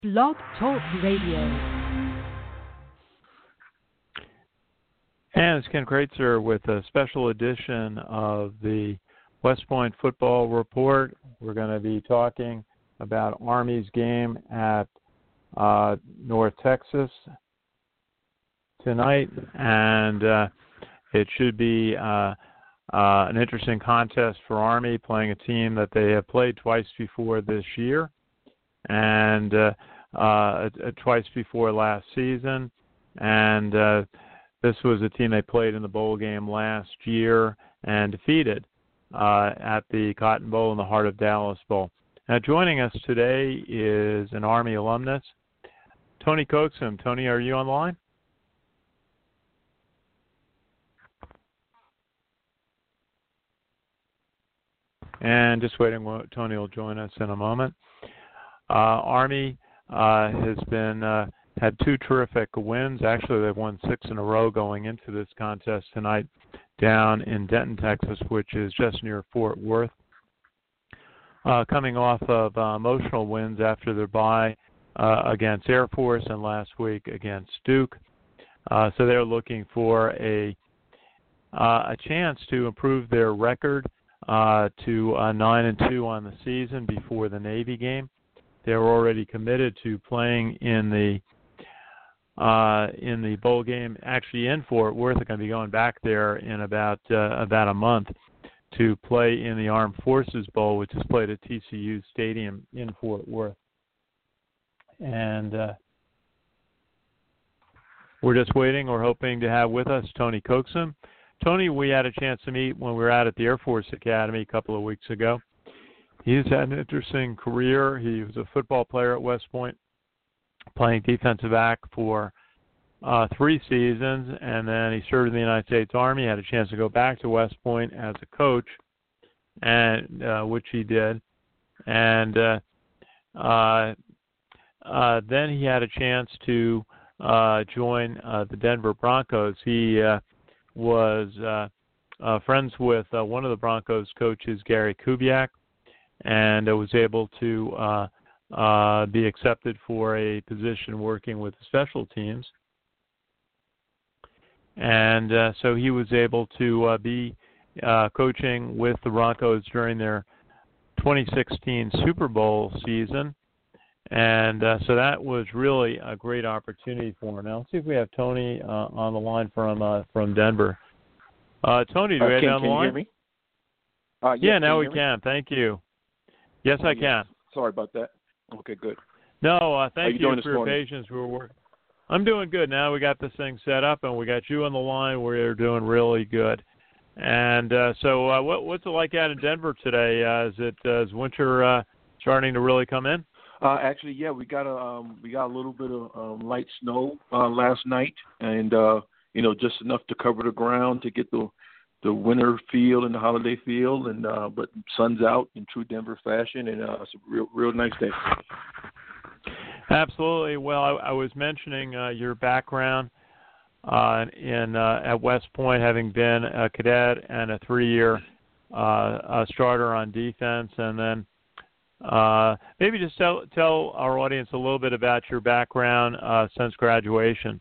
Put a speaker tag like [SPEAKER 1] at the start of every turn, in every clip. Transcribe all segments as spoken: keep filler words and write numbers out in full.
[SPEAKER 1] Blog Talk Radio.
[SPEAKER 2] And it's Ken Kreitzer with a special edition of the West Point Football Report. We're going to be talking about Army's game at uh, North Texas tonight, and uh, it should be uh, uh, an interesting contest for Army, playing a team that they have played twice before this year, and uh, uh, twice before last season, and uh, this was a team they played in the bowl game last year and defeated uh, at the Cotton Bowl in the heart of Dallas Bowl. Now, joining us today is an Army alumnus, Tony Coaxum. Tony, are you on the line? And just waiting, Tony will join us in a moment. Uh, Army uh, has been uh, had two terrific wins. Actually, they've won six in a row going into this contest tonight down in Denton, Texas, which is just near Fort Worth. Uh, coming off of uh, emotional wins after their bye uh, against Air Force and last week against Duke. Uh, so they're looking for a uh, a chance to improve their record uh, to uh, nine and two on the season before the Navy game. They're already committed to playing in the uh, in the bowl game, actually in Fort Worth. They're going to be going back there in about uh, about a month to play in the Armed Forces Bowl, which is played at T C U Stadium in Fort Worth. And uh, we're just waiting. We're hoping to have with us Tony Coaxum. Tony, we had a chance to meet when we were out at the Air Force Academy a couple of weeks ago. He's had an interesting career. He was a football player at West Point, playing defensive back for uh, three seasons, and then he served in the United States Army, had a chance to go back to West Point as a coach, and uh, which he did. And uh, uh, uh, then he had a chance to uh, join uh, the Denver Broncos. He uh, was uh, uh, friends with uh, one of the Broncos coaches, Gary Kubiak, and uh, was able to uh, uh, be accepted for a position working with the special teams. And uh, so he was able to uh, be uh, coaching with the Broncos during their twenty sixteen Super Bowl season. And uh, so that was really a great opportunity for him. Now, let's see if we have Tony uh, on the line from uh, from Denver. Uh, Tony, do
[SPEAKER 3] uh,
[SPEAKER 2] we have
[SPEAKER 3] can,
[SPEAKER 2] you on the
[SPEAKER 3] can
[SPEAKER 2] line?
[SPEAKER 3] You hear me? Uh,
[SPEAKER 2] yeah,
[SPEAKER 3] yeah,
[SPEAKER 2] now we
[SPEAKER 3] can.
[SPEAKER 2] can. Thank you. Yes,
[SPEAKER 3] oh,
[SPEAKER 2] I
[SPEAKER 3] yes.
[SPEAKER 2] can.
[SPEAKER 3] Sorry about that. Okay, good.
[SPEAKER 2] No, uh, thank
[SPEAKER 3] you,
[SPEAKER 2] you,
[SPEAKER 3] you
[SPEAKER 2] for your
[SPEAKER 3] morning?
[SPEAKER 2] patience. We were working. I'm doing good. Now we got this thing set up, and we got you on the line. We're doing really good. And uh, so uh, what, what's it like out in Denver today? Uh, is it uh, is winter uh, starting to really come in?
[SPEAKER 3] Uh, actually, yeah, we got a um, we got a little bit of um, light snow uh, last night, and uh, you know, just enough to cover the ground to get the the winter feel and the holiday feel. And uh, but sun's out in true Denver fashion, and uh, it's a real real nice day.
[SPEAKER 2] Absolutely. Well, I, I was mentioning uh, your background uh, in uh, at West Point, having been a cadet and a three-year uh, a starter on defense, and then uh, maybe just tell tell our audience a little bit about your background uh, since graduation.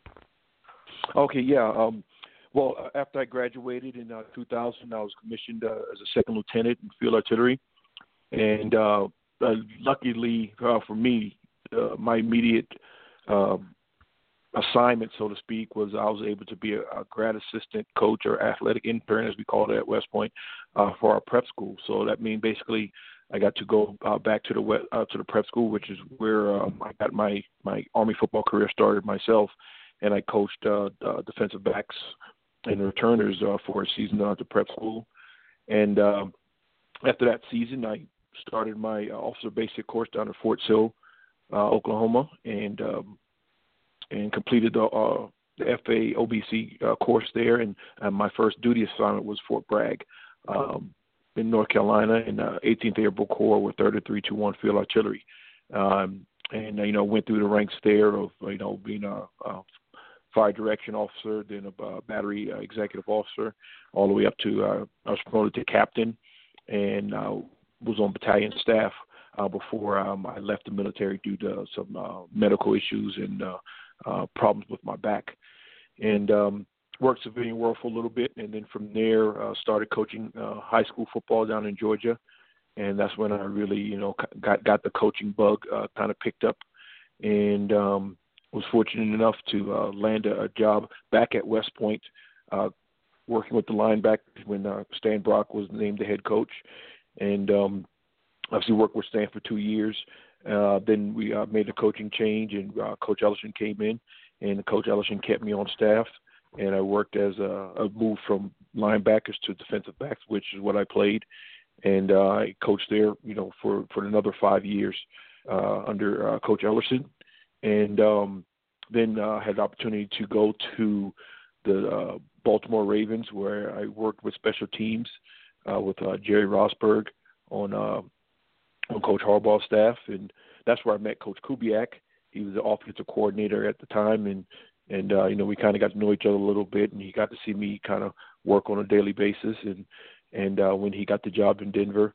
[SPEAKER 3] Okay. Yeah. Um, well, after I graduated in uh, two thousand, I was commissioned uh, as a second lieutenant in field artillery, and uh, uh, luckily uh, for me, Uh, my immediate uh, assignment, so to speak, was I was able to be a, a grad assistant coach or athletic intern, as we call it at West Point, uh, for our prep school. So that means basically I got to go uh, back to the uh, to the prep school, which is where um, I got my, my Army football career started myself, and I coached uh, uh, defensive backs and returners uh, for a season at the prep school. And uh, after that season, I started my uh, officer basic course down at Fort Sill, Uh, Oklahoma, and um, and completed the, uh, the F A O B C uh, course there. And uh, my first duty assignment was Fort Bragg um, in North Carolina in uh, eighteenth Airborne Corps with thirty-three twenty-one Field Artillery. Um, and, uh, you know, went through the ranks there of, you know, being a, a fire direction officer, then a battery uh, executive officer, all the way up to, uh, I was promoted to captain, and uh, was on battalion staff uh, before um, I left the military due to some uh, medical issues and uh, uh, problems with my back. And um, worked civilian world for a little bit, and then from there uh, started coaching uh, high school football down in Georgia. And that's when I really, you know, got got the coaching bug uh, kind of picked up, and um, was fortunate enough to uh, land a, a job back at West Point, uh, working with the linebackers when uh, Stan Brock was named the head coach, and um, obviously worked with Stan for two years. Uh, then we uh, made a coaching change, and uh, Coach Ellison came in, and Coach Ellison kept me on staff, and I worked as a, a move from linebackers to defensive backs, which is what I played. And uh, I coached there, you know, for, for another five years uh, under uh, Coach Ellerson. And um, then I uh, had the opportunity to go to the uh, Baltimore Ravens, where I worked with special teams uh, with uh, Jerry Rosberg on uh, on Coach Harbaugh's staff. And that's where I met Coach Kubiak. He was the offensive coordinator at the time. And, and uh, you know, we kind of got to know each other a little bit, and he got to see me kind of work on a daily basis. And And uh, when he got the job in Denver,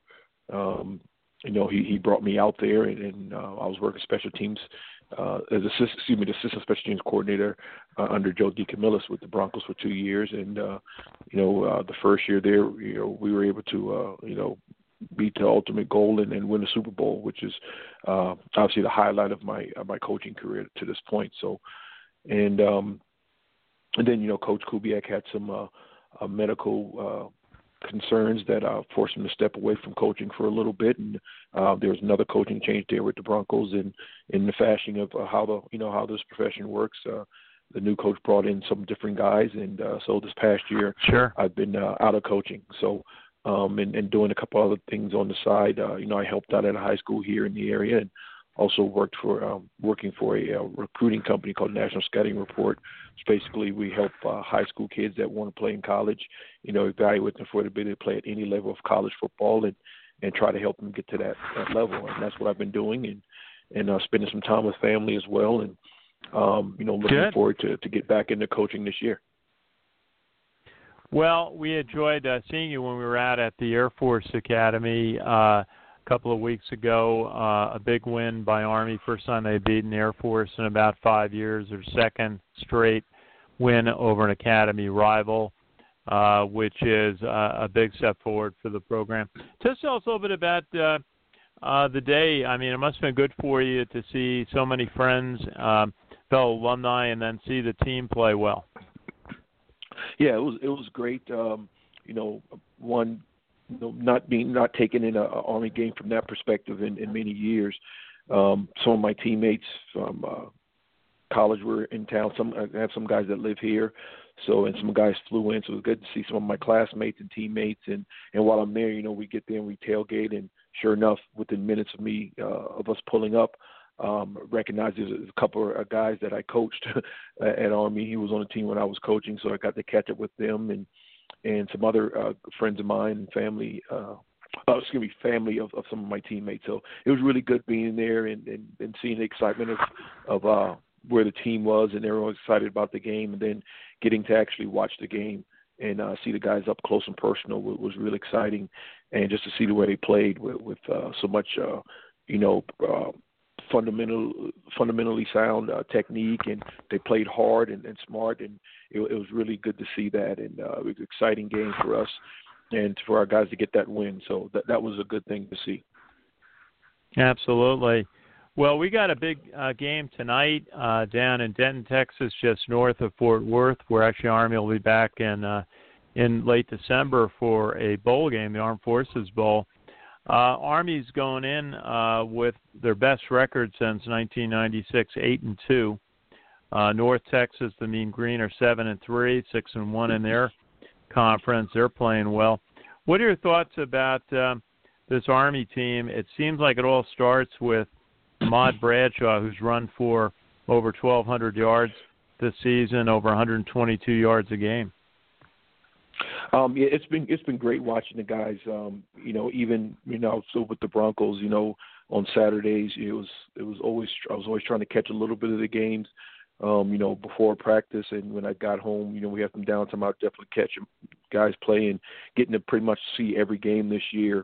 [SPEAKER 3] um, you know, he, he brought me out there, and, and uh, I was working special teams uh, as assistant, excuse me, the assistant special teams coordinator uh, under Joe DeCamillis with the Broncos for two years. And uh, you know, uh, the first year there, you know, we were able to, uh, you know, beat the ultimate goal and, and win the Super Bowl, which is uh, obviously the highlight of my of my coaching career to this point. So, and um, and then you know, Coach Kubiak had some uh, uh, medical. Uh, concerns that uh, forced him to step away from coaching for a little bit, and uh, there was another coaching change there with the Broncos, and in the fashioning of uh, how the you know how this profession works. Uh, the new coach brought in some different guys, and uh, so this past year,
[SPEAKER 2] sure,
[SPEAKER 3] I've been uh, out of coaching. So, um, and, and doing a couple other things on the side. Uh, you know, I helped out at a high school here in the area, and also worked for um, working for a, a recruiting company called National Scouting Report. Which basically, we help uh, high school kids that want to play in college, you know, evaluate them for the ability to play at any level of college football, and, and try to help them get to that, that level. And that's what I've been doing, and and uh, spending some time with family as well, and um, you know, looking
[SPEAKER 2] Good.
[SPEAKER 3] forward to to get back into coaching this year.
[SPEAKER 2] Well, we enjoyed uh, seeing you when we were out at the Air Force Academy uh, a couple of weeks ago. Uh, a big win by Army, first time they'd beaten the Air Force in about five years, their second straight win over an Academy rival, uh, which is uh, a big step forward for the program. Just tell us a little bit about uh, uh, the day. I mean, it must have been good for you to see so many friends, um, fellow alumni, and then see the team play well.
[SPEAKER 3] Yeah, it was it was great. Um, you know, one, you know, not being not taking in a, a Army game from that perspective in, in many years. Um, some of my teammates from uh, college were in town. Some I have some guys that live here, so and some guys flew in. So it was good to see some of my classmates and teammates. And, and while I'm there, you know, we get there and we tailgate. And sure enough, within minutes of me uh, of us pulling up, um, recognized there's a couple of guys that I coached at Army. He was on the team when I was coaching, so I got to catch up with them and and some other uh, friends of mine and family. Uh, oh, excuse me, family of, of some of my teammates. So it was really good being there and, and, and seeing the excitement of of uh, where the team was, and everyone was excited about the game, and then getting to actually watch the game and uh, see the guys up close and personal was, was really exciting, and just to see the way they played with, with uh, so much, uh, you know. Uh, fundamental, fundamentally sound uh, technique, and they played hard and, and smart, and it, it was really good to see that, and uh, it was an exciting game for us and for our guys to get that win, so that, that was a good thing to see.
[SPEAKER 2] Absolutely. Well, we got a big uh, game tonight uh, down in Denton, Texas, just north of Fort Worth, where actually Army will be back in, uh, in late December for a bowl game, the Armed Forces Bowl. Uh, Army's going in uh, with their best record since nineteen ninety-six, eight and two. Uh, North Texas, the Mean Green, are seven and three, six and one in their conference. They're playing well. What are your thoughts about um, this Army team? It seems like it all starts with Ahmad Bradshaw, who's run for over twelve hundred yards this season, over one hundred twenty-two yards a game.
[SPEAKER 3] Um, yeah, it's been it's been great watching the guys. Um, you know, even you know, so with the Broncos, you know, on Saturdays, it was it was always I was always trying to catch a little bit of the games, um, you know, before practice, and when I got home, you know, we have some downtime. I'll definitely catch them guys playing, getting to pretty much see every game this year.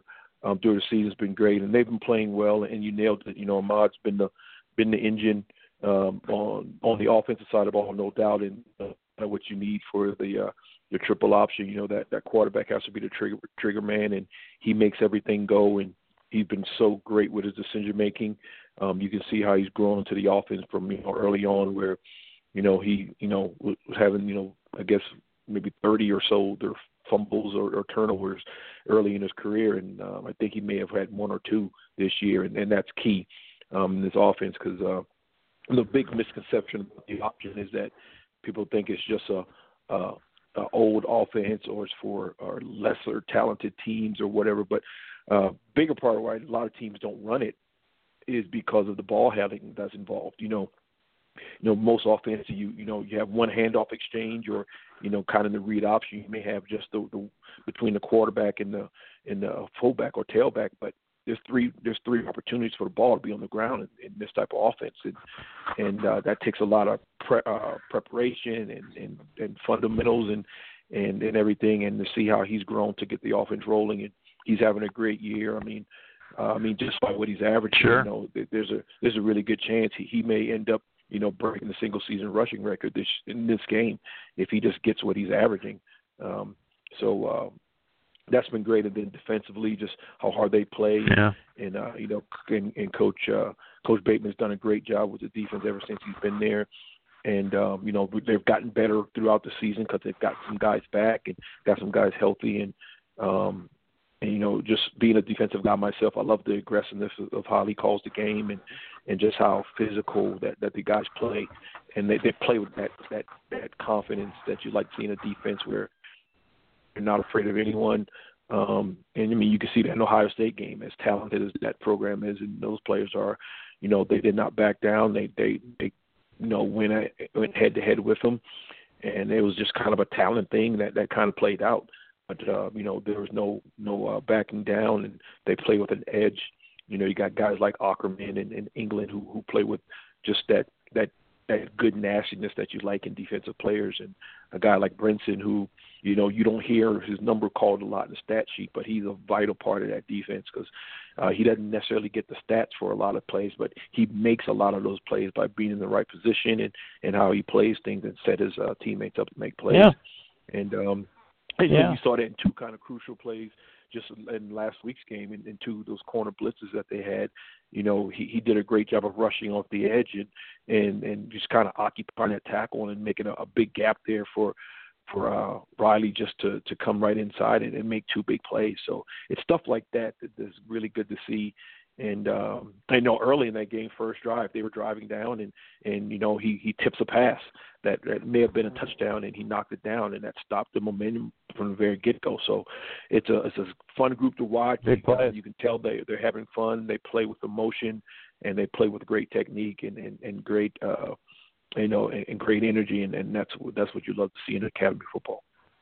[SPEAKER 3] um, during the season has been great, and they've been playing well. And you nailed it. You know, Ahmad's been the been the engine um, on on the offensive side of the ball, no doubt, and uh, what you need for the uh, your triple option. You know, that that quarterback has to be the trigger trigger man, and he makes everything go. And he's been so great with his decision making. Um, you can see how he's grown into the offense from you know early on, where you know he you know was having you know I guess maybe thirty or so their fumbles or, or turnovers early in his career, and um, I think he may have had one or two this year, and, and that's key um, in this offense because uh, the big misconception about the option is that people think it's just a, a, a old offense or it's for or lesser talented teams or whatever, but uh, bigger part of why a lot of teams don't run it is because of the ball handling that's involved. You know, you know, most offense, you you know, you have one handoff exchange, or you know, kind of the read option. You may have just the, the between the quarterback and the and the fullback or tailback, but there's three there's three opportunities for the ball to be on the ground in, in this type of offense, and and uh, that takes a lot of pre- uh, preparation and, and and fundamentals and and and everything. And to see how he's grown to get the offense rolling, and he's having a great year. I mean. Uh, I mean, just by what he's averaging,
[SPEAKER 2] sure.
[SPEAKER 3] you know, there's a there's a really good chance he, he may end up, you know, breaking the single season rushing record this in this game if he just gets what he's averaging. Um, so uh, that's been great. And then defensively, just how hard they play.
[SPEAKER 2] Yeah.
[SPEAKER 3] And uh, you know, and, and Coach uh, Coach Bateman's done a great job with the defense ever since he's been there. And um, you know, they've gotten better throughout the season because they've got some guys back and got some guys healthy and. Um, And, you know, just being a defensive guy myself, I love the aggressiveness of, of how he calls the game and, and just how physical that, that the guys play. And they, they play with that, that, that confidence that you like seeing a defense where you're not afraid of anyone. Um, and, I mean, you can see that in the Ohio State game, as talented as that program is and those players are, you know, they did not back down. They, they, they you know, went, at, went head-to-head with them. And it was just kind of a talent thing that, that kind of played out. But, uh, you know, there was no no uh, backing down, and they play with an edge. You know, you got guys like Ackerman and, and England who, who play with just that, that that good nastiness that you like in defensive players. And a guy like Brinson who, you know, you don't hear his number called a lot in the stat sheet, but he's a vital part of that defense because uh, he doesn't necessarily get the stats for a lot of plays, but he makes a lot of those plays by being in the right position and, and how he plays things and set his uh, teammates up to make plays.
[SPEAKER 2] Yeah.
[SPEAKER 3] And, um, And
[SPEAKER 2] yeah.
[SPEAKER 3] you saw that in two kind of crucial plays just in last week's game, in, in two of those corner blitzes that they had. You know, he, he did a great job of rushing off the edge and and, and just kind of occupying that tackle and making a, a big gap there for for uh, Riley just to, to come right inside and, and make two big plays. So it's stuff like that that is really good to see. And um, I know early in that game, first drive, they were driving down, and, and you know, he, he tips a pass that, that may have been a touchdown, and he knocked it down, and that stopped the momentum from the very get-go. So it's a it's a fun group to watch.
[SPEAKER 2] Big play.
[SPEAKER 3] You can tell they, they're having fun. They play with emotion, and they play with great technique and, and, and great, uh, you know, and, and great energy, and, and that's, that's what you love to see in academy football.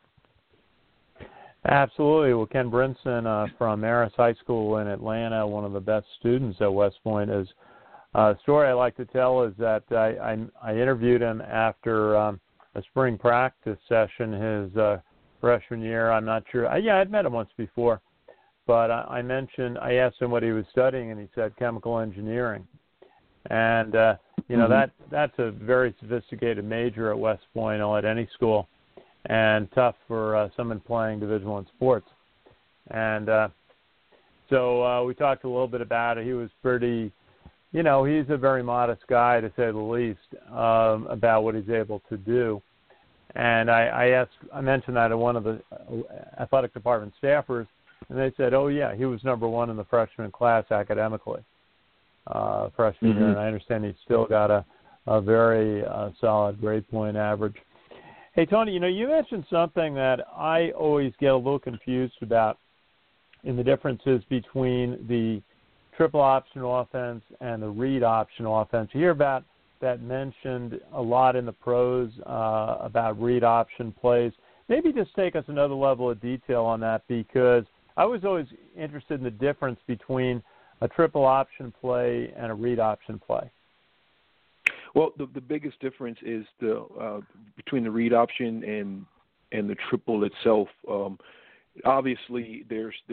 [SPEAKER 2] Absolutely. Well, Ken Brinson uh, from Marist High School in Atlanta, one of the best students at West Point, is uh, story I like to tell is that I, I, I interviewed him after um, a spring practice session his uh, freshman year. I'm not sure. I, yeah, I'd met him once before, but I, I mentioned, I asked him what he was studying, and he said chemical engineering. And, uh, you know, mm-hmm. that that's a very sophisticated major at West Point or at any school, and tough for uh, someone playing Division One sports. And uh, so uh, we talked a little bit about it. He was pretty, you know, he's a very modest guy, to say the least, um, about what he's able to do. And I, I asked, I mentioned that to one of the athletic department staffers, and they said, oh, yeah, he was number one in the freshman class academically, uh, freshman mm-hmm. year. And I understand he's still got a, a very uh, solid grade point average. Hey, Tony, you know, you mentioned something that I always get a little confused about in the differences between the triple option offense and the read option offense. You hear about that mentioned a lot in the pros uh, about read option plays. Maybe just take us another level of detail on that, because I was always interested in the difference between a triple option play and a read option play.
[SPEAKER 3] Well, the, the biggest difference is the uh, between the read option and and the triple itself. Um, obviously, there's there's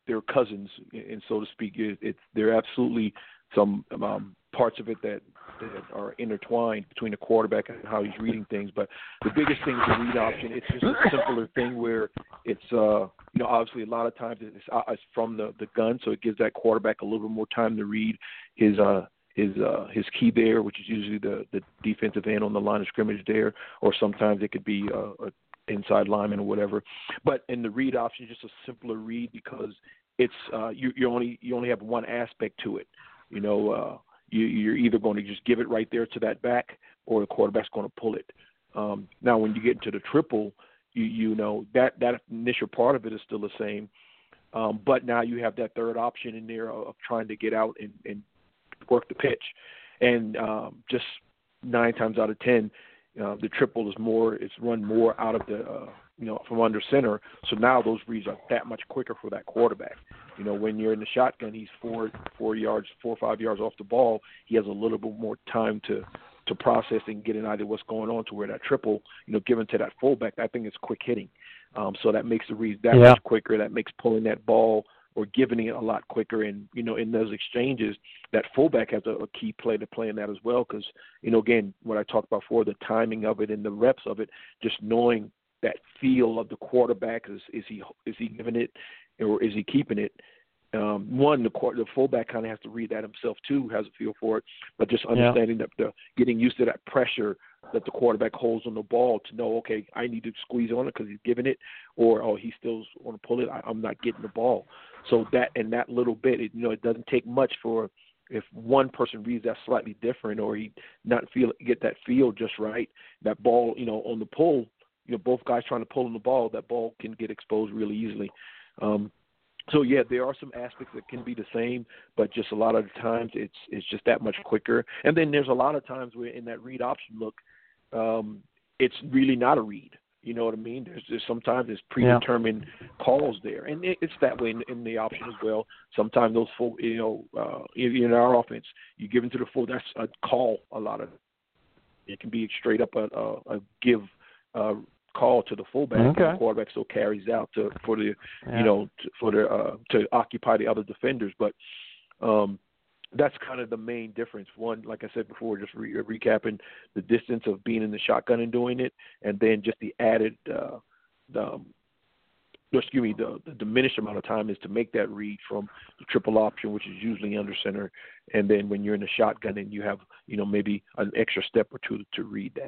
[SPEAKER 3] they're cousins, and so to speak. It, it's there are absolutely some um, parts of it that, that are intertwined between the quarterback and how he's reading things. But the biggest thing is the read option. It's just a simpler thing where it's, uh, you know, obviously a lot of times it's, uh, it's from the, the gun, so it gives that quarterback a little bit more time to read his uh, his uh, his key there, which is usually the, the defensive end on the line of scrimmage there, or sometimes it could be uh, a inside lineman or whatever. But in the read option, it's just a simpler read because it's uh, you, you only you only have one aspect to it. You know, uh, you, you're either going to just give it right there to that back, or the quarterback's going to pull it. Um, now, when you get into the triple, you you know that that initial part of it is still the same, um, but now you have that third option in there of trying to get out and, and work the pitch, and um, just nine times out of ten, uh, the triple is more it's run more out of the uh, you know from under center. So now those reads are that much quicker for that quarterback. You know, when you're in the shotgun, he's four four yards, four or five yards off the ball. He has a little bit more time to to process and get an idea of what's going on. To where that triple, you know, given to that fullback, I think it's quick hitting. Um, so that makes the reads that yeah. much quicker. That makes pulling that ball or giving it a lot quicker. And, you know, in those exchanges, that fullback has a, a key play to play in that as well. Because, you know, again, what I talked about before, the timing of it and the reps of it, just knowing that feel of the quarterback, is, is he is he giving it or is he keeping it? Um, one, the, the fullback kind of has to read that himself too, has a feel for it, but just understanding yeah. that the getting used to that pressure that the quarterback holds on the ball to know, okay, I need to squeeze on it because he's giving it, or oh, he still want to pull it, I, I'm not getting the ball. So that and that little bit, it, you know, it doesn't take much for if one person reads that slightly different, or he not feel get that feel just right, that ball, you know, on the pull, you know, both guys trying to pull on the ball, that ball can get exposed really easily. Um, So, yeah, there are some aspects that can be the same, but just a lot of the times it's it's just that much quicker. And then there's a lot of times where in that read option look, um, it's really not a read. You know what I mean? There's, there's sometimes there's predetermined yeah. calls there, and it, it's that way in, in the option as well. Sometimes those full, you know, uh, in, in our offense, you give into the full, that's a call a lot of it. It can be straight up a, a, a give uh call to the fullback,
[SPEAKER 2] okay.
[SPEAKER 3] and the quarterback still carries out to for the
[SPEAKER 2] yeah.
[SPEAKER 3] you know to, for the uh, to occupy the other defenders. But um, that's kind of the main difference. One, like I said before, just re- recapping the distance of being in the shotgun and doing it, and then just the added, uh, the, um, excuse me, the, the diminished amount of time is to make that read from the triple option, which is usually under center, and then when you're in the shotgun and you have you know maybe an extra step or two to read that.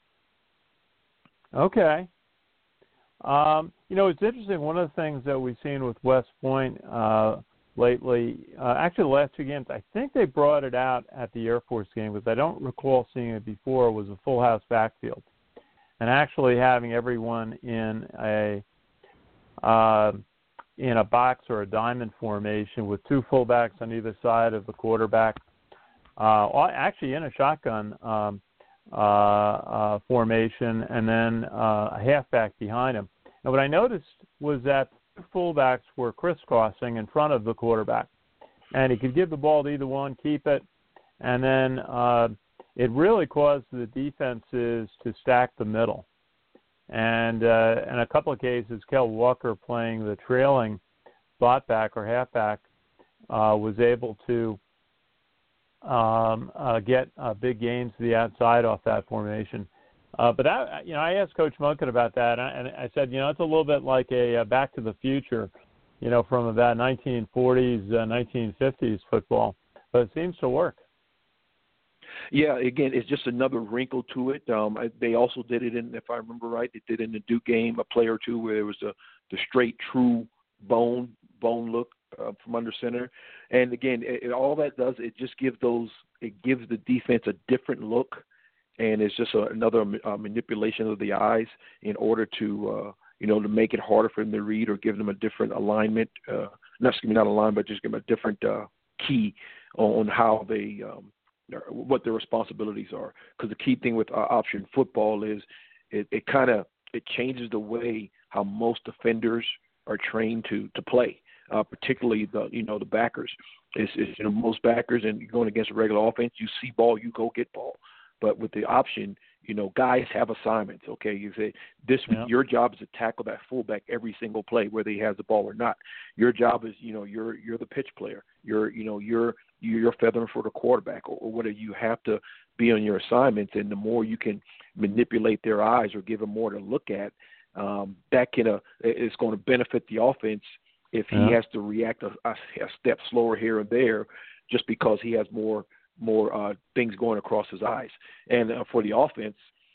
[SPEAKER 2] Okay. Um, you know, it's interesting. One of the things that we've seen with West Point uh, lately, uh, actually the last two games, I think they brought it out at the Air Force game, but I don't recall seeing it before, was a full house backfield. And actually having everyone in a uh, in a box or a diamond formation with two fullbacks on either side of the quarterback, uh, actually in a shotgun um Uh, uh, formation, and then uh, a halfback behind him. And what I noticed was that the fullbacks were crisscrossing in front of the quarterback, and he could give the ball to either one, keep it, and then uh, it really caused the defenses to stack the middle. And uh, in a couple of cases, Kel Walker, playing the trailing slot back or halfback, uh, was able to Um, uh, get uh, big gains to the outside off that formation. Uh, but, I, you know, I asked Coach Monken about that, and I, and I said, you know, it's a little bit like a, a Back to the Future, you know, from about nineteen forties, uh, nineteen fifties football. But it seems to work.
[SPEAKER 3] Yeah, again, it's just another wrinkle to it. Um, I, they also did it in, if I remember right, they did it in the Duke game, a play or two where there was a, the straight, true bone bone look uh, from under center. And again, it, it, all that does, it just gives those, it gives the defense a different look, and it's just a, another uh, manipulation of the eyes in order to, uh, you know, to make it harder for them to read or give them a different alignment. Uh, not excuse me, not alignment, but just give them a different uh, key on, on how they, um, what their responsibilities are. Because the key thing with uh, option football is it, it kind of it changes the way how most defenders are trained to to play. Uh, particularly the you know the backers. It's, it's you know most backers, and going against a regular offense, you see ball, you go get ball. But with the option, you know, guys have assignments. Okay, you say this
[SPEAKER 2] Yeah.
[SPEAKER 3] your job is to tackle that fullback every single play, whether he has the ball or not. Your job is, you know, you're you're the pitch player. You're you know you're you're feathering for the quarterback or, or whatever. You have to be on your assignments, and the more you can manipulate their eyes or give them more to look at, um, that can uh, it's going to benefit the offense if he
[SPEAKER 2] Yeah.
[SPEAKER 3] has to react a, a step slower here and there, just because he has more. more uh, things going across his eyes. And uh, for the offense,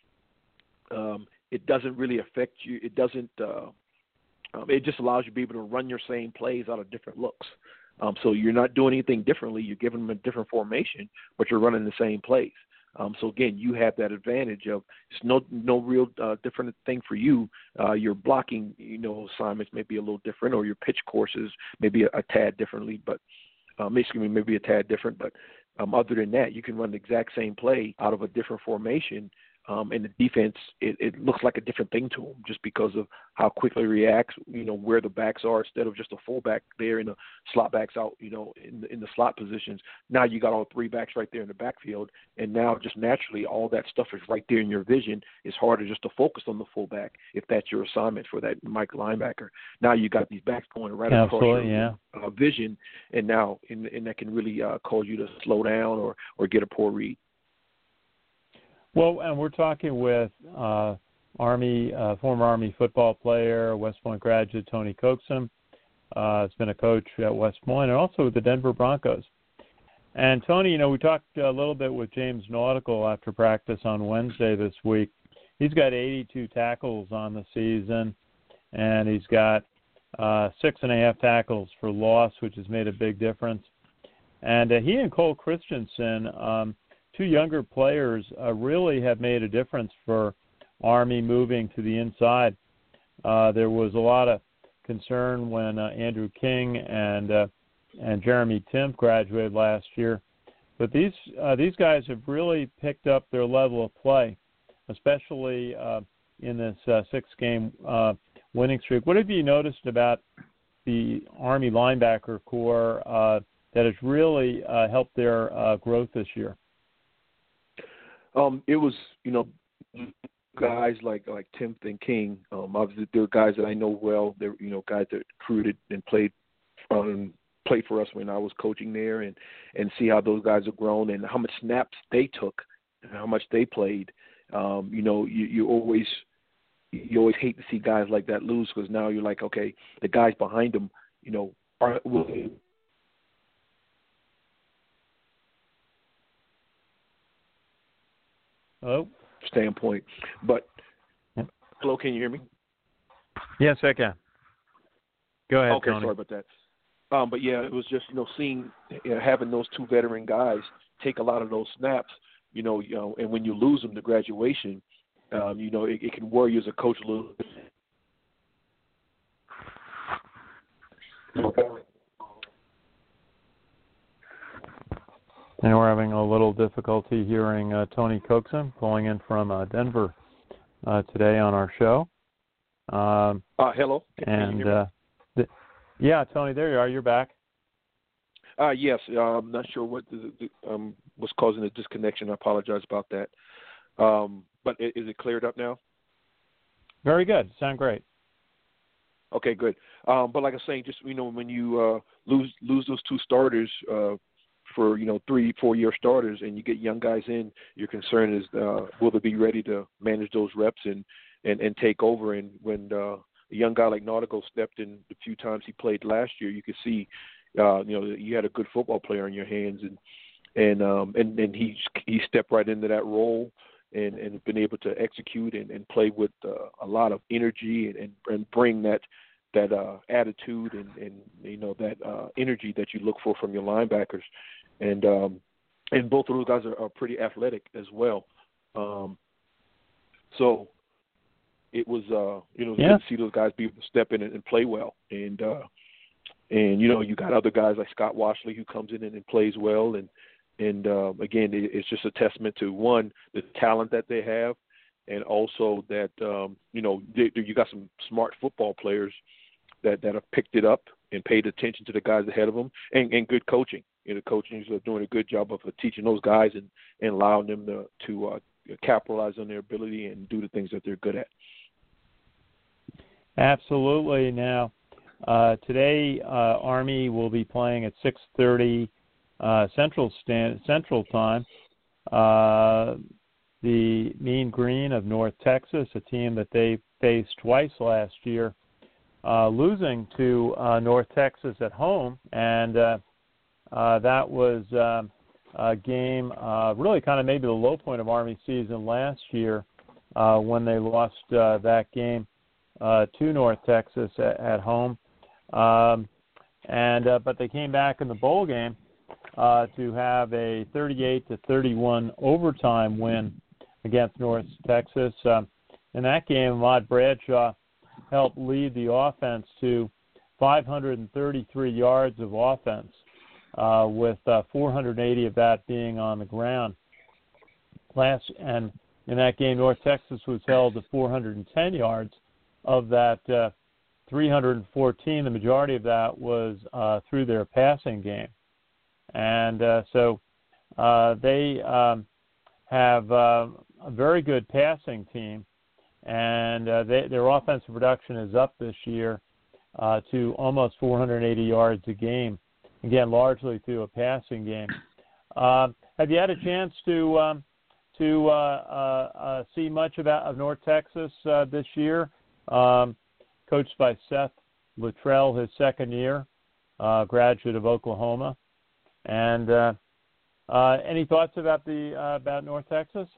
[SPEAKER 3] um, it doesn't really affect you. It doesn't uh, um, – it just allows you to be able to run your same plays out of different looks. Um, so you're not doing anything differently. You're giving them a different formation, but you're running the same plays. Um, so, again, you have that advantage of it's no no real uh, different thing for you. Uh, your blocking, you know, assignments may be a little different, or your pitch courses may be a, a tad differently, but uh, basically maybe a tad different, but – Um, other than that, you can run the exact same play out of a different formation, um, and the defense, it, it looks like a different thing to them just because of how quickly it reacts, you know, where the backs are instead of just a fullback there and the slot backs out, you know, in the, in the slot positions. Now you got all three backs right there in the backfield, and now just naturally all that stuff is right there in your vision. It's harder just to focus on the fullback if that's your assignment for that Mike linebacker. Now you got these backs going right across your
[SPEAKER 2] yeah.
[SPEAKER 3] uh, vision, and now and, and that can really uh, cause you to slow down or, or get a poor read.
[SPEAKER 2] Well, and we're talking with uh, Army, uh, former Army football player, West Point graduate Tony Coaxum. Uh, has been a coach at West Point and also with the Denver Broncos. And Tony, you know, we talked a little bit with James Nautical after practice on Wednesday this week. He's got eighty-two tackles on the season, and he's got uh, six and a half tackles for loss, which has made a big difference. And uh, he and Cole Christensen, um, two younger players, uh, really have made a difference for Army moving to the inside. Uh, there was a lot of concern when uh, Andrew King and uh, and Jeremy Timp graduated last year, but these uh, these guys have really picked up their level of play, especially uh, in this uh, six-game uh, winning streak. What have you noticed about the Army linebacker core uh, that has really uh, helped their uh, growth this year?
[SPEAKER 3] Um, it was, you know, guys like like Timp and King. Um, obviously, they're guys that I know well. They're, you know, guys that recruited and played um, played for us when I was coaching there, and, and see how those guys have grown and how much snaps they took and how much they played. Um, you know, you, you always you always hate to see guys like that lose because now you're like, okay, the guys behind them, you know, are will.
[SPEAKER 2] Hello?
[SPEAKER 3] Standpoint, but hello, can you hear me?
[SPEAKER 2] Yes, I can. Go ahead,
[SPEAKER 3] okay,
[SPEAKER 2] Tony.
[SPEAKER 3] sorry about that. Um, but yeah, it was just, you know, seeing, you know, having those two veteran guys take a lot of those snaps, you know, you know, and when you lose them to graduation, um, you know, it, it can worry you as a coach a little bit.
[SPEAKER 2] And we're having a little difficulty hearing uh, Tony Coaxum calling in from uh, Denver uh, today on our show. Um,
[SPEAKER 3] uh, hello. Can
[SPEAKER 2] and
[SPEAKER 3] you hear me?
[SPEAKER 2] uh, th- yeah, Tony, there you are. You're back.
[SPEAKER 3] Uh, yes, uh, I'm not sure what the, the, um, was causing the disconnection. I apologize about that. Um, but is it cleared up now?
[SPEAKER 2] Very good. Sound great.
[SPEAKER 3] Okay, good. Um, but like I was saying, just, you know, when you uh, lose lose those two starters uh, for, you know, three, four-year starters and you get young guys in, your concern is uh, will they be ready to manage those reps and, and, and take over? And when uh, a young guy like Nautical stepped in the few times he played last year, you could see, uh, you know, you had a good football player in your hands, and and um, and, and he he stepped right into that role and, and been able to execute and, and play with uh, a lot of energy and, and, and bring that that uh, attitude and, and you know that uh, energy that you look for from your linebackers, and um, and both of those guys are, are pretty athletic as well. Um, so it was uh, you know it was
[SPEAKER 2] yeah.
[SPEAKER 3] good to see those guys be able to step in and, and play well, and uh, and you know you got other guys like Scott Washley who comes in and, and plays well, and and uh, again it, it's just a testament to one the talent that they have, and also that um, you know they, you got some smart football players that, that have picked it up and paid attention to the guys ahead of them, and, and good coaching. you know, the coaches are doing a good job of uh, teaching those guys and, and allowing them to, to uh, capitalize on their ability and do the things that they're good at.
[SPEAKER 2] Absolutely. Now, uh, today uh, Army will be playing at six thirty uh, Central Stand, Central Time. Uh, the Mean Green of North Texas, a team that they faced twice last year, uh, losing to uh, North Texas at home, and uh, uh, that was um, a game uh, really kind of maybe the low point of Army season last year uh, when they lost uh, that game uh, to North Texas at, at home, um, and uh, but they came back in the bowl game uh, to have a thirty-eight to thirty-one overtime win against North Texas. Um, in that game, Ahmad Bradshaw helped lead the offense to five hundred thirty-three yards of offense, uh, with uh, four hundred eighty of that being on the ground. Last and in that game, North Texas was held to four hundred ten yards. Of that uh, three hundred fourteen, the majority of that was uh, through their passing game, and uh, so uh, they um, have uh, a very good passing team, and uh, they, their offensive production is up this year uh, to almost four hundred eighty yards a game, again, largely through a passing game. Uh, have you had a chance to um, to uh, uh, uh, see much of, of North Texas uh, this year? Um, coached by Seth Luttrell, his second year, uh, graduate of Oklahoma. And uh, uh, any thoughts about the uh, about North Texas?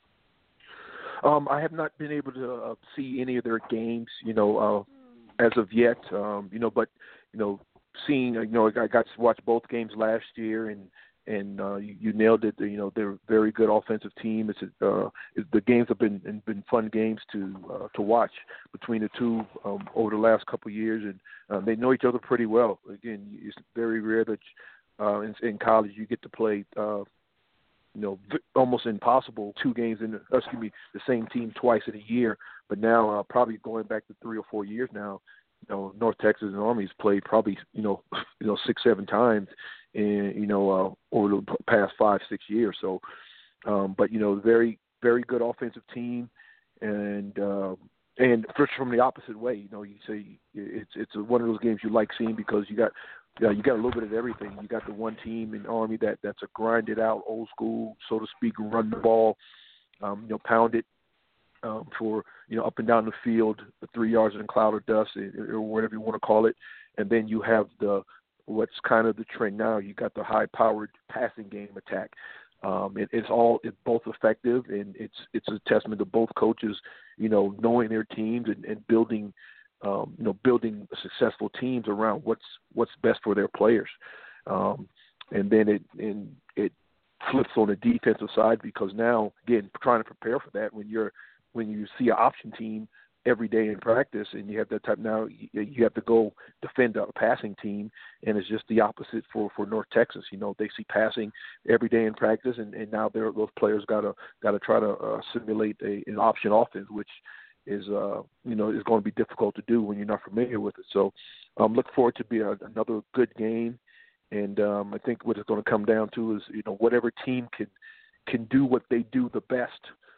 [SPEAKER 3] Um, I have not been able to uh, see any of their games, you know, uh, as of yet. Um, you know, but you know, seeing, you know, I got to watch both games last year, and and uh, you, you nailed it. You know, they're a very good offensive team. It's uh, it, the games have been been fun games to uh, to watch between the two um, over the last couple of years, and uh, they know each other pretty well. Again, it's very rare that uh, in, in college you get to play. Uh, you know, almost impossible two games in, the, excuse me, the same team twice in a year. But now, uh, probably going back to three or four years now, you know, North Texas and Army's played probably, you know, you know, six, seven times in, you know, uh, over the past five, six years. So, um, but, you know, very, very good offensive team. And, uh, and first from the opposite way, you know, you say it's, it's one of those games you like seeing because you got, Yeah, you got a little bit of everything. You got the one team in Army that, that's a grinded out, old school, so to speak, run the ball, um, you know, pound it um, for, you know, up and down the field, the three yards in a cloud of dust, or whatever you want to call it. And then you have the what's kind of the trend now. You got the high-powered passing game attack. Um, it, it's all it's both effective, and it's it's a testament to both coaches, you know, knowing their teams and, and building. Um, you know, building successful teams around what's what's best for their players, um, and then it and it flips on the defensive side because now again trying to prepare for that when you're when you see an option team every day in practice and you have that type now you, you have to go defend a passing team, and it's just the opposite for, for North Texas. You know, they see passing every day in practice, and, and now they're, those players gotta gotta try to uh, simulate a, an option offense, which is uh you know is going to be difficult to do when you're not familiar with it. So um look forward to be a, another good game, and um I think what it's going to come down to is you know whatever team can can do what they do the best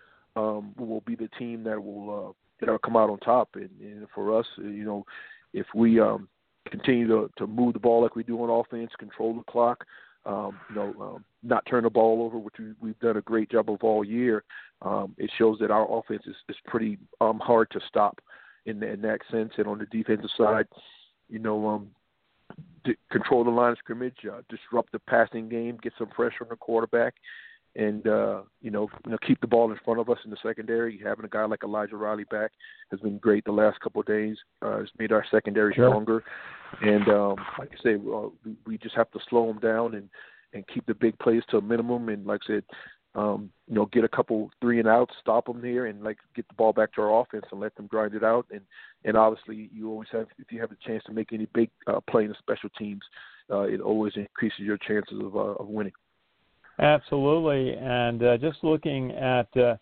[SPEAKER 3] um will be the team that will uh that will come out on top. And, and for us, you know, if we um continue to to move the ball like we do on offense, control the clock, Um, you know, um, not turn the ball over, which we, we've done a great job of all year. Um, it shows that our offense is, is pretty um, hard to stop in, in that sense. And on the defensive side, you know, um, d- control the line of scrimmage, uh, disrupt the passing game, get some pressure on the quarterback, and uh, you know, you know, keep the ball in front of us in the secondary. Having a guy like Elijah Riley back has been great the last couple of days. Uh, it's made our secondary
[SPEAKER 2] sure.
[SPEAKER 3] stronger. And um, like I say, uh, we, we just have to slow them down and, and keep the big plays to a minimum. And like I said, um, you know, get a couple three and outs, stop them here, and like get the ball back to our offense and let them grind it out. And and obviously, you always have if you have a chance to make any big uh, play in the special teams, uh, it always increases your chances of uh, of winning.
[SPEAKER 2] Absolutely, and uh, just looking at uh,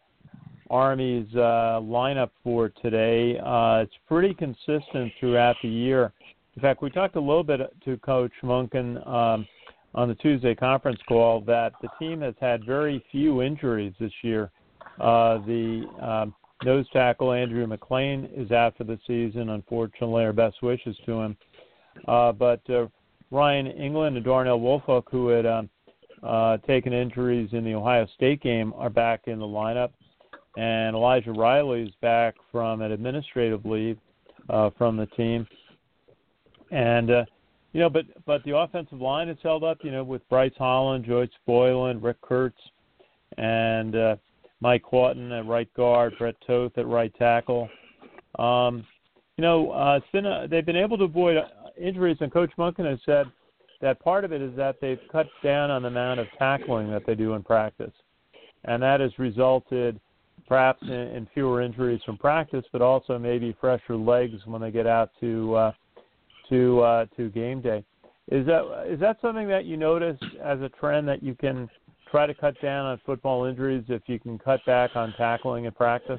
[SPEAKER 2] Army's uh, lineup for today, uh, it's pretty consistent throughout the year. In fact, we talked a little bit to Coach Monken um, on the Tuesday conference call that the team has had very few injuries this year. Uh, the um, nose tackle, Andrew McLean, is out for the season, unfortunately. Our best wishes to him. Uh, but uh, Ryan England and Darnell Woolfolk, who had um, uh, taken injuries in the Ohio State game, are back in the lineup. And Elijah Riley is back from an administrative leave uh, from the team. And, uh, you know, but, but the offensive line is held up, you know, with Bryce Holland, Joyce Boylan, Rick Kurtz, and uh, Mike Houghton at right guard, Brett Toth at right tackle. Um, you know, uh, it's been a, they've been able to avoid injuries, and Coach Monken has said that part of it is that they've cut down on the amount of tackling that they do in practice. And that has resulted perhaps in, in fewer injuries from practice, but also maybe fresher legs when they get out to uh, to uh, to game day. Is that is that something that you notice as a trend, that you can try to cut down on football injuries if you can cut back on tackling in practice?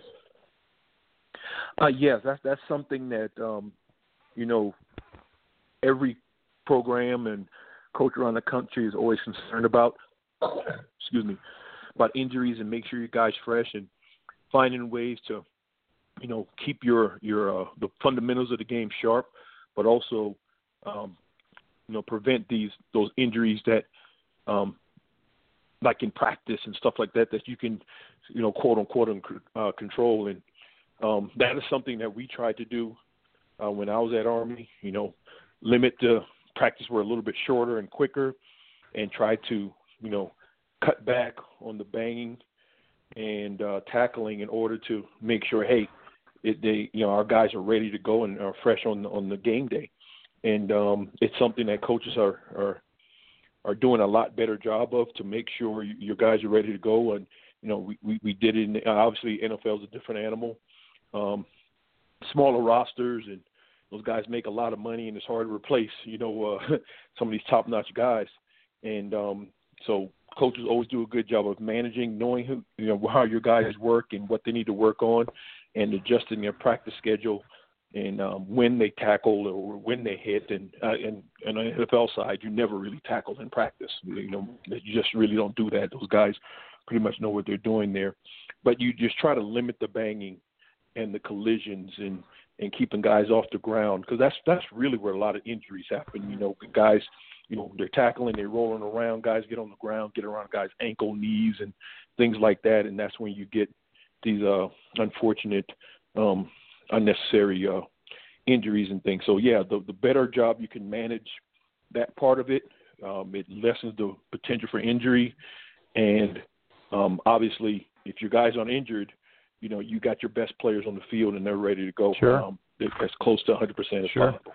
[SPEAKER 3] Uh, yes, that's that's something that um, you know every program and coach around the country is always concerned about. Excuse me, about injuries, and make sure your guys fresh and finding ways to, you know, keep your your uh, the fundamentals of the game sharp, but also, um, you know, prevent these those injuries that, um, like in practice and stuff like that, that you can, you know, quote unquote, uh, control. And um, that is something that we tried to do uh, when I was at Army. You know, limit the practice were a little bit shorter and quicker, and try to, you know, cut back on the banging and uh, tackling in order to make sure, hey, it, they, you know, our guys are ready to go and are fresh on on the game day. And um, it's something that coaches are, are are doing a lot better job of, to make sure your guys are ready to go. And you know, we we, we did it. In, obviously, N F L is a different animal, um, smaller rosters, and those guys make a lot of money, and it's hard to replace, you know, uh, some of these top-notch guys. And um, so coaches always do a good job of managing, knowing who, you know, how your guys work and what they need to work on, and adjusting their practice schedule, and um, when they tackle or when they hit. And, uh, and, and on the N F L side, you never really tackle in practice. You know, you just really don't do that. Those guys pretty much know what they're doing there. But you just try to limit the banging and the collisions, and, and keeping guys off the ground, because that's that's really where a lot of injuries happen. You know, guys, you know, they're tackling, they're rolling around, guys get on the ground, get around guys' ankle, knees, and things like that, and that's when you get these uh, unfortunate, um, unnecessary uh, injuries and things. So, yeah, the, the better job you can manage that part of it, um, it lessens the potential for injury. And um, obviously, if your guys aren't injured, you know, you got your best players on the field and they're ready to go.
[SPEAKER 2] Sure.
[SPEAKER 3] Um, as close to one hundred percent as
[SPEAKER 2] sure.
[SPEAKER 3] possible.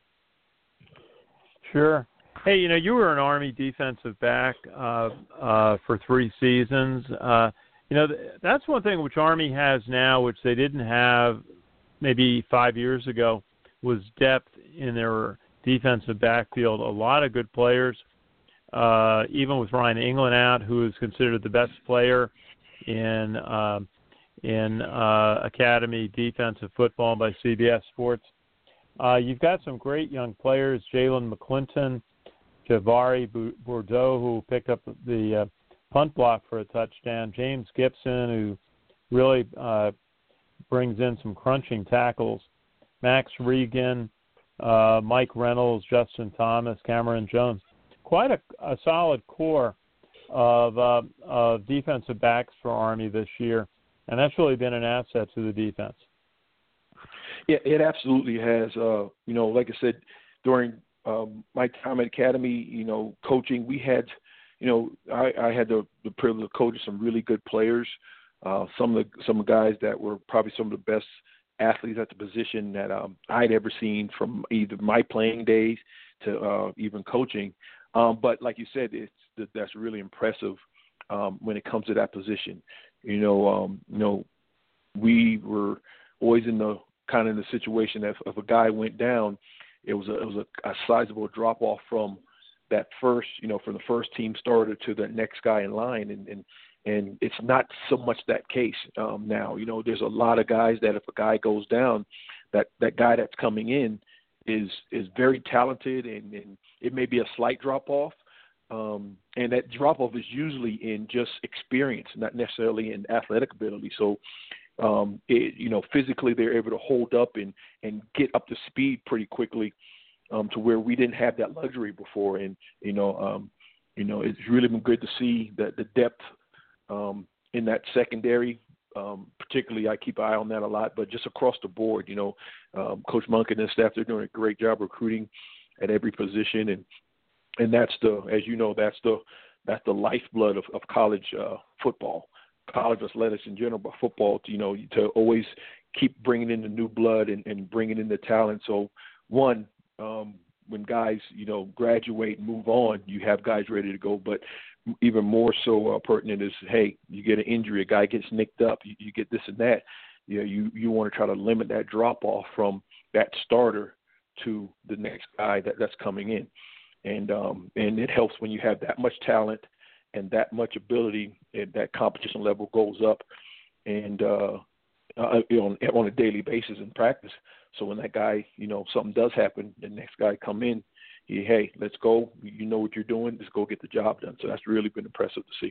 [SPEAKER 2] Sure. Hey, you know, you were an Army defensive back uh, uh, for three seasons. Uh, you know, that's one thing which Army has now, which they didn't have maybe five years ago, was depth in their defensive backfield. A lot of good players, uh, even with Ryan England out, who is considered the best player in uh, in uh, Academy defensive football by C B S Sports. Uh, you've got some great young players, Jalen McClinton, Javari Bordeaux, who picked up the uh, punt block for a touchdown, James Gibson, who really uh, brings in some crunching tackles, Max Regan, uh, Mike Reynolds, Justin Thomas, Cameron Jones. Quite a, a solid core of, uh, of defensive backs for Army this year, and that's really been an asset to the defense.
[SPEAKER 3] Yeah, it absolutely has. Uh, you know, like I said, during um, my time at Academy, you know, coaching, we had, you know, I, I had the, the privilege of coaching some really good players. Uh, some of the some guys that were probably some of the best athletes at the position that um, I'd ever seen, from either my playing days to uh, even coaching. Um, but like you said, it's that's really impressive um, when it comes to that position. You know, um, you know, we were always in the kind of in the situation that if, if a guy went down, it was a it was a, a sizable drop off from that first, you know, from the first team starter to the next guy in line, and and, and it's not so much that case um, now. You know, there's a lot of guys that if a guy goes down, that that guy that's coming in is is very talented, and, and it may be a slight drop off, Um, and that drop-off is usually in just experience, not necessarily in athletic ability. So, um, it, you know, physically they're able to hold up and, and get up to speed pretty quickly, um, to where we didn't have that luxury before. And, you know, um, you know, it's really been good to see the, the depth um, in that secondary. Um, particularly, I keep an eye on that a lot, but just across the board, you know, um, Coach Monk and his staff, they're doing a great job recruiting at every position. And, and that's the, as you know, that's the, that's the lifeblood of, of college uh, football, college athletics in general, but football, you know, to always keep bringing in the new blood and, and bringing in the talent. So one, um, when guys, you know, graduate and move on, you have guys ready to go, but even more so uh, pertinent is, hey, you get an injury, a guy gets nicked up, you, you get this and that. You know, you, you want to try to limit that drop off from that starter to the next guy that, that's coming in. And um, and it helps when you have that much talent and that much ability, and that competition level goes up and uh, uh, on, on a daily basis in practice. So when that guy, you know, something does happen, the next guy come in, he, hey, let's go. You know what you're doing. Let's go get the job done. So that's really been impressive to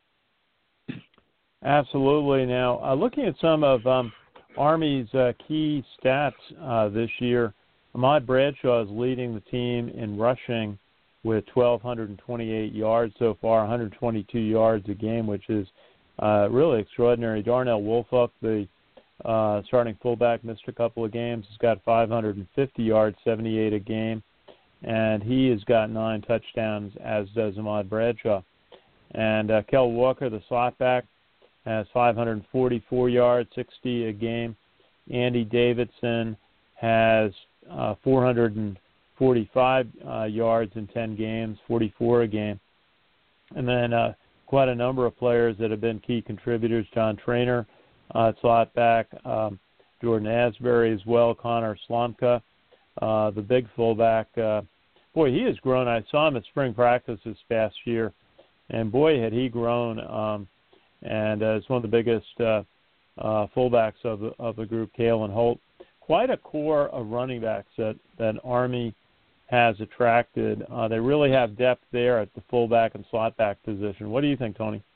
[SPEAKER 3] see.
[SPEAKER 2] Absolutely. Now, uh, looking at some of um, Army's uh, key stats uh, this year, Ahmad Bradshaw is leading the team in rushing with one thousand two hundred twenty-eight yards so far, one hundred twenty-two yards a game, which is uh, really extraordinary. Darnell Woolfolk, the uh, starting fullback, missed a couple of games. He's got five hundred fifty yards, seventy-eight a game. And he has got nine touchdowns, as does Ahmad Bradshaw. And uh, Kel Walker, the slot back, has five hundred forty-four yards, sixty a game. Andy Davidson has uh, four hundred forty-five uh, yards in ten games, forty-four a game. And then uh, quite a number of players that have been key contributors. John Trainer, uh, slot back, um, Jordan Asbury as well, Connor Slomka, uh, the big fullback. Uh, boy, he has grown. I saw him at spring practice this past year, and boy, had he grown. Um, and uh, it's one of the biggest uh, uh, fullbacks of the, of the group, Kalen Holt. Quite a core of running backs that, that Army has attracted. Uh, they really have depth there at the fullback and slot back position. What do you think, Tony?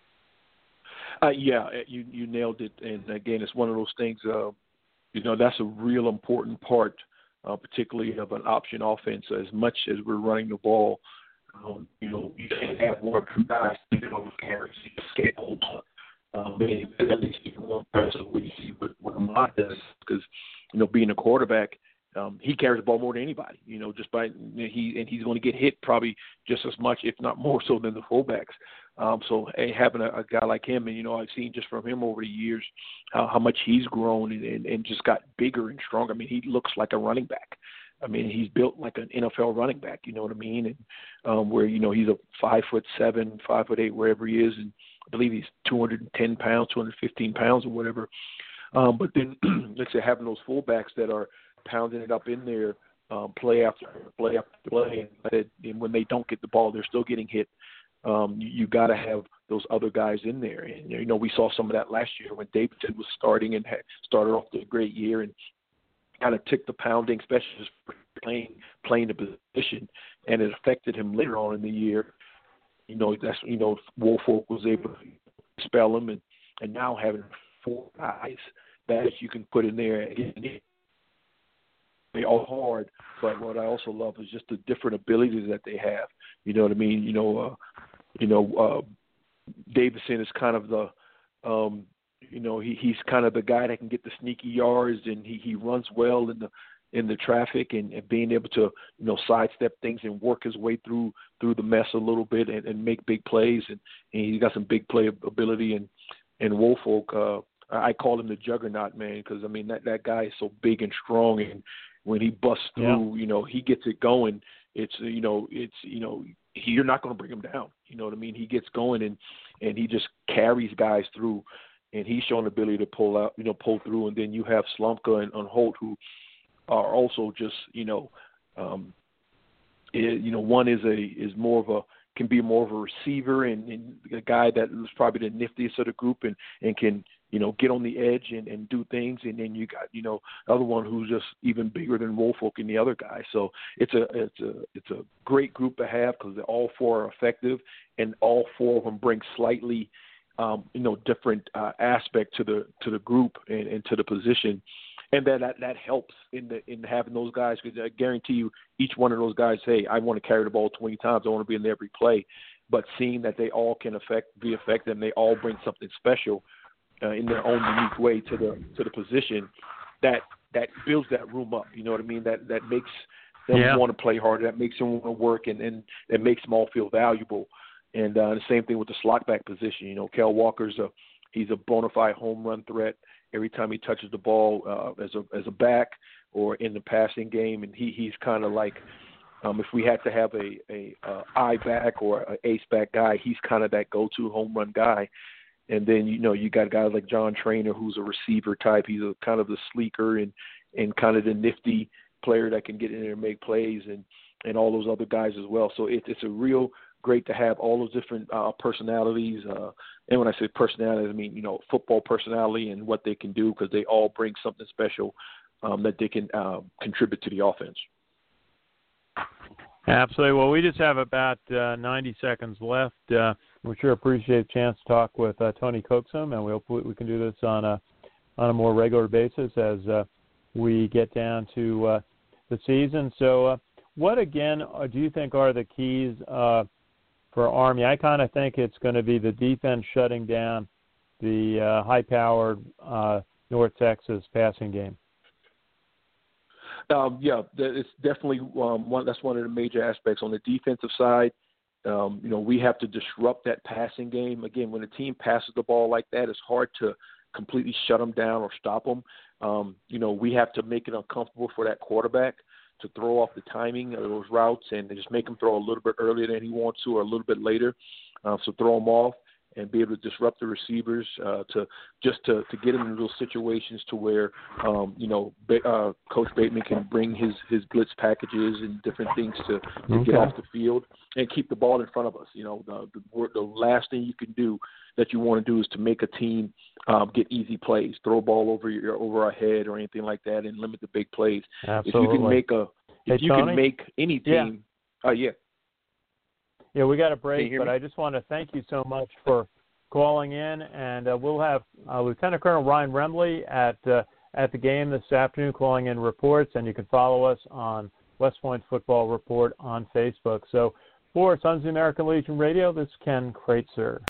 [SPEAKER 3] Uh, yeah, you you nailed it. And again, it's one of those things. Uh, you know, that's a real important part, uh, particularly of an option offense. As much as we're running the ball, um, you know, you can't have one or two guys taking over carries. You just can't hold up. Um, at least you can one person what you see what, what Ahmad does, because you know, being a quarterback, um, he carries the ball more than anybody. You know, just by he and he's going to get hit probably just as much, if not more so, than the fullbacks. Um, so hey, having a, a guy like him, and you know, I've seen just from him over the years how, how much he's grown and, and, and just got bigger and stronger. I mean, he looks like a running back. I mean, he's built like an N F L running back. You know what I mean? And um, where you know he's a five foot seven, five foot eight, wherever he is, and I believe he's two hundred ten pounds, two hundred fifteen pounds, or whatever. Um, but then, let's say having those fullbacks that are pounding it up in there, um, play after play after play, and, and when they don't get the ball, they're still getting hit. Um, you you got to have those other guys in there, and you know we saw some of that last year when Davidson was starting and had started off the great year and kind of took the pounding, especially just playing playing the position, and it affected him later on in the year. You know that's you know Woolfolk was able to spell him, and and now having four guys that you can put in there. Again, they all hard, but what I also love is just the different abilities that they have. You know what I mean? You know, uh, you know, uh, Davidson is kind of the, um, you know, he, he's kind of the guy that can get the sneaky yards, and he, he runs well in the in the traffic, and, and being able to, you know, sidestep things and work his way through through the mess a little bit and, and make big plays, and, and he's got some big play ability. And and Woolfolk, uh, I call him the juggernaut, man, because I mean that that guy is so big and strong, and when he busts through, yeah. you know, he gets it going. It's, you know, it's, you know, he, you're not going to bring him down. You know what I mean? He gets going, and, and he just carries guys through, and he's shown the ability to pull out, you know, pull through. And then you have Slomka and, and Holt, who are also just, you know, um, it, you know, one is a, is more of a, can be more of a receiver and, and a guy that was probably the niftiest of the group and, and can, you know, get on the edge and, and do things. And then you got, you know, the other one who's just even bigger than Woolfolk and the other guy. So it's a it's a it's a great group to have because all four are effective, and all four of them bring slightly, um, you know, different uh, aspect to the to the group and, and to the position. And then that, that helps in the in having those guys, because I guarantee you each one of those guys say, I want to carry the ball twenty times. I want to be in every play. But seeing that they all can affect, be effective, and they all bring something special uh, in their own unique way to the to the position, that that builds that room up. You know what I mean? That that makes them
[SPEAKER 2] yeah.
[SPEAKER 3] want to play harder. That makes them want to work, and, and it makes them all feel valuable. And uh, the same thing with the slot back position. You know, Kel Walker's a he's a bona fide home run threat every time he touches the ball uh, as a as a back or in the passing game, and he he's kind of like um, if we had to have a a, a I back or an ace back guy, he's kind of that go-to home run guy. And then you know you got guys like John Trainer, who's a receiver type. He's a kind of the sleeker and and kind of the nifty player that can get in there and make plays, and and all those other guys as well. So it, it's a real great to have all those different uh, personalities. Uh, and when I say personalities, I mean, you know, football personality and what they can do, because they all bring something special um, that they can uh, contribute to the offense.
[SPEAKER 2] Absolutely. Well, we just have about uh, ninety seconds left. Uh, we sure appreciate a chance to talk with uh, Tony Cookson, and we hope we can do this on a on a more regular basis as uh, we get down to uh, the season. So uh, what, again, do you think are the keys uh, for Army? I kind of think it's going to be the defense shutting down the uh, high-powered uh, North Texas passing game.
[SPEAKER 3] Um, yeah, it's definitely um, one. That's one of the major aspects on the defensive side. Um, you know, we have to disrupt that passing game. Again, when a team passes the ball like that, it's hard to completely shut them down or stop them. Um, you know, we have to make it uncomfortable for that quarterback to throw off the timing of those routes and just make him throw a little bit earlier than he wants to or a little bit later. Uh, so throw him off and be able to disrupt the receivers uh, to just to, to get them in those situations to where, um, you know, uh, Coach Bateman can bring his, his blitz packages and different things to, to
[SPEAKER 2] okay.
[SPEAKER 3] get off the field and keep the ball in front of us. You know, the, the, the last thing you can do that you want to do is to make a team um, get easy plays, throw a ball over your over our head or anything like that, and limit the big plays.
[SPEAKER 2] Absolutely.
[SPEAKER 3] If you can make a, if
[SPEAKER 2] hey,
[SPEAKER 3] you
[SPEAKER 2] Tony?
[SPEAKER 3] can make any team, yeah. Uh, yeah.
[SPEAKER 2] Yeah, we got a break, but
[SPEAKER 3] me?
[SPEAKER 2] I just want to thank you so much for calling in, and uh, we'll have uh, Lieutenant Colonel Ryan Remley at uh, at the game this afternoon calling in reports, and you can follow us on West Point Football Report on Facebook. So for Sons of the American Legion Radio, this is Ken Kreitzer.